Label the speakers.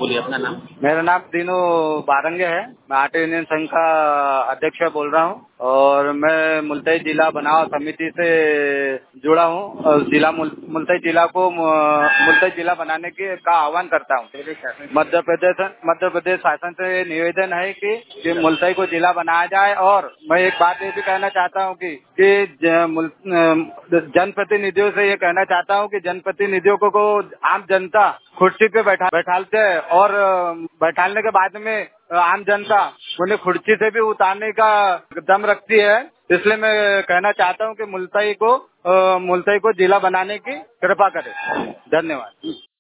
Speaker 1: बोलिए अपना नाम।
Speaker 2: मेरा नाम दीनू बारंगे है। मैं आटे यूनियन संघ का अध्यक्ष बोल रहा हूँ और मैं मुलताई जिला बनाव समिति से जुड़ा हूँ और मुलताई जिला को मुलताई जिला बनाने का आह्वान करता हूँ। मध्य प्रदेश शासन से निवेदन है कि मुलताई को जिला बनाया जाए। और मैं एक बात ये भी कहना चाहता हूँ कि जनप्रतिनिधियों से ये कहना चाहता हूँ कि जनप्रतिनिधियों को आम जनता कुर्सी पे बैठालते हैं और बैठालने के बाद में आम जनता उन्हें कुर्सी से भी उतारने का दम रखती है। इसलिए मैं कहना चाहता हूँ कि मुलताई को जिला बनाने की कृपा करें। धन्यवाद।